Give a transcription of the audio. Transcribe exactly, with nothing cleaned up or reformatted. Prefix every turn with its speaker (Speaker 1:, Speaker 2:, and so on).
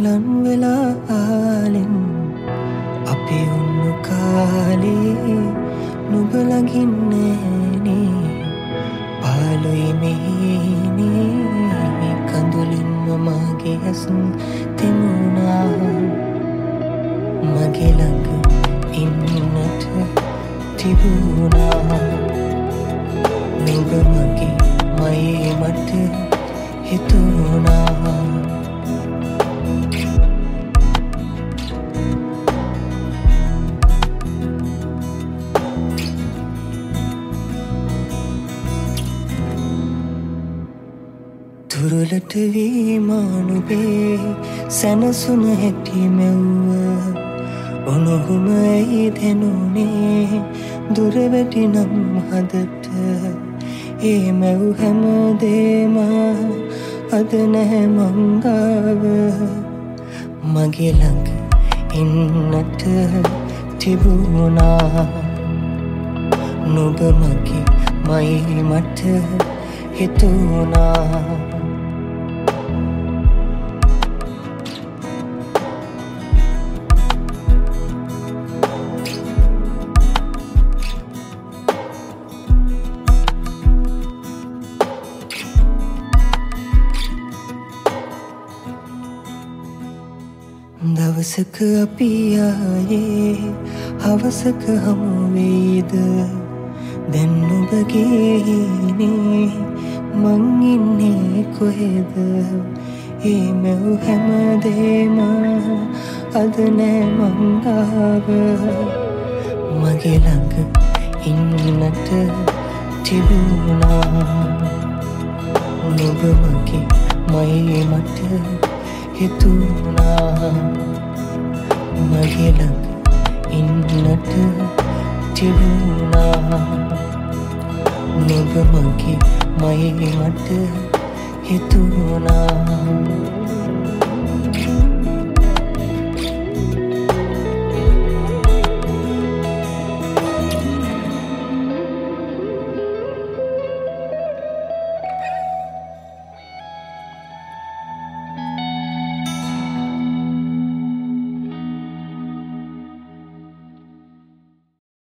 Speaker 1: ලන් වෙලා ආලෙන් අපි උන්නු කාලේ නුඹ ළඟින් නෑනේ පාළුයි මෙහිනේ කඳුලින්ම මගේ ඇස් තෙමුණා මගේ ළඟ ඉන්නට තිබුණා නුඹ මගේ මයේ මට හිතුණා දුරලට වීමානුබේ සැනසුන හැටි මෙව්ව ඔනොහුම ඇයි දෙනුනේ දුර වැටි නම් හදට ඒ මැව් හැමදේම අද නැහැ මංගාව මගේ ළඟ ඉන්නට තිබුණා නුඹ මගේ මයි මට හිතුණා දවසක අපි ආයේ හවසක හමු වෙයිද දැන් නුඹගේ හිනේ මං ඉන්නේ කොහෙද ඒ මැව් හැමදේම අද නෑ මං ගාව මගේ ළඟ ඉන්නට තිබුණා නුඹ මගේ මයි මට හිතුණා මගේ ළඟ ඉන්නට තිබුණා නුඹ මගේ මයි මට හිතුණා